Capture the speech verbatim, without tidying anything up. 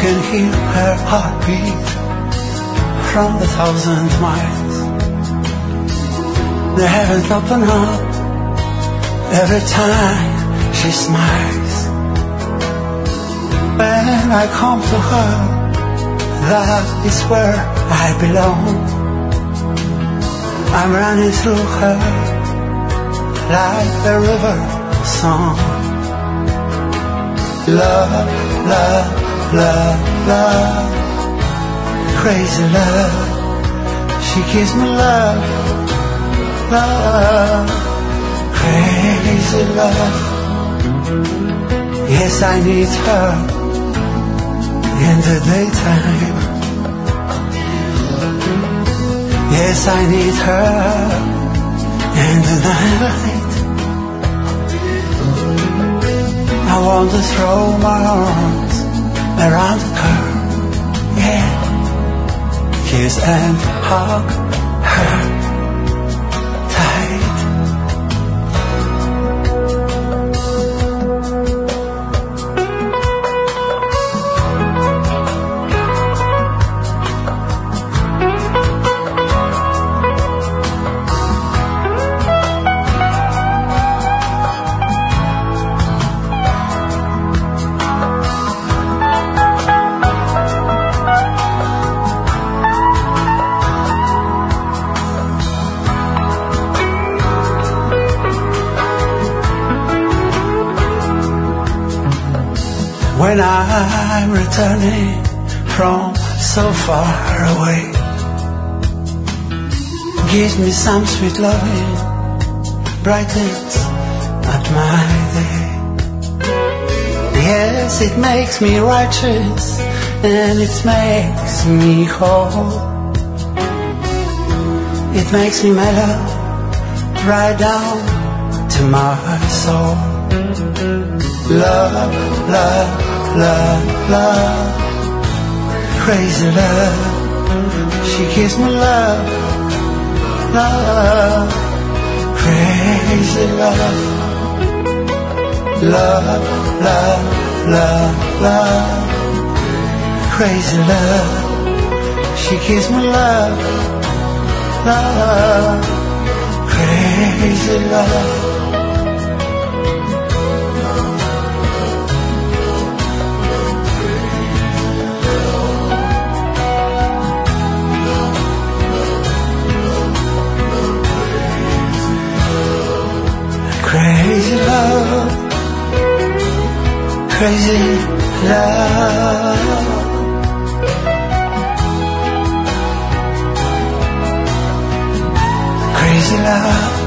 can hear her heartbeat from a thousand miles. The heavens open up every time she smiles. When I come to her, that is where I belong. I'm running through her like the river song. Love, love, love, love, crazy love. She gives me love, love, crazy love. Yes, I need her in the daytime. Yes, I need her in the night. I want to throw my arms around her, yeah, kiss and hug her tight. When I'm returning from so far away, gives me some sweet loving, brightens up my day. Yes, it makes me righteous and it makes me whole. It makes me mellow right down to my soul. Love, love, love, love, crazy love. She gives me love, love, crazy love. Love, love, love, love, crazy love. She gives me love, love, crazy love. Crazy love, crazy love, crazy love.